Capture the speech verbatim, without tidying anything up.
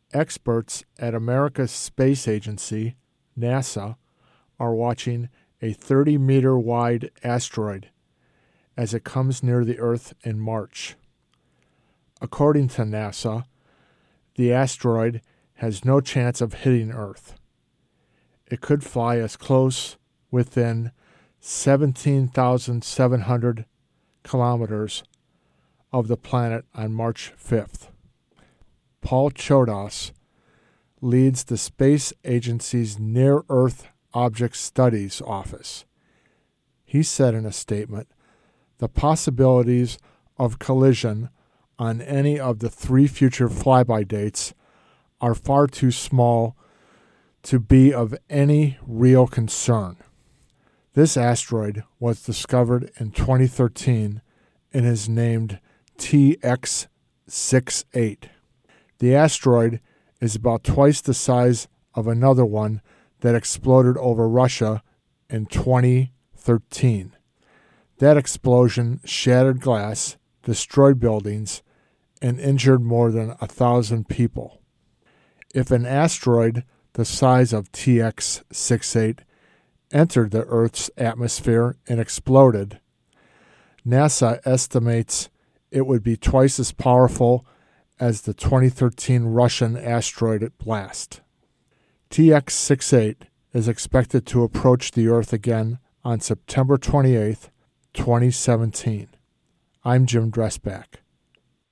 Experts at America's Space Agency, NASA, are watching a thirty-meter wide asteroid as it comes near the Earth in March. According to NASA, the asteroid has no chance of hitting Earth. It could fly as close within seventeen thousand seven hundred kilometers of the planet on March fifth. Paul Chodas leads the Space Agency's Near-Earth Object Studies Office. He said in a statement, "The possibilities of collision on any of the three future flyby dates are far too small to be of any real concern." This asteroid was discovered in twenty thirteen and is named T X sixty-eight. The asteroid is about twice the size of another one that exploded over Russia in twenty thirteen. That explosion shattered glass, destroyed buildings, and injured more than a thousand people. If an asteroid the size of T X sixty-eight entered the Earth's atmosphere and exploded, NASA estimates it would be twice as powerful as the twenty thirteen Russian asteroid blast. T X sixty-eight is expected to approach the Earth again on September twenty-eighth, twenty seventeen. I'm Jim Dressback.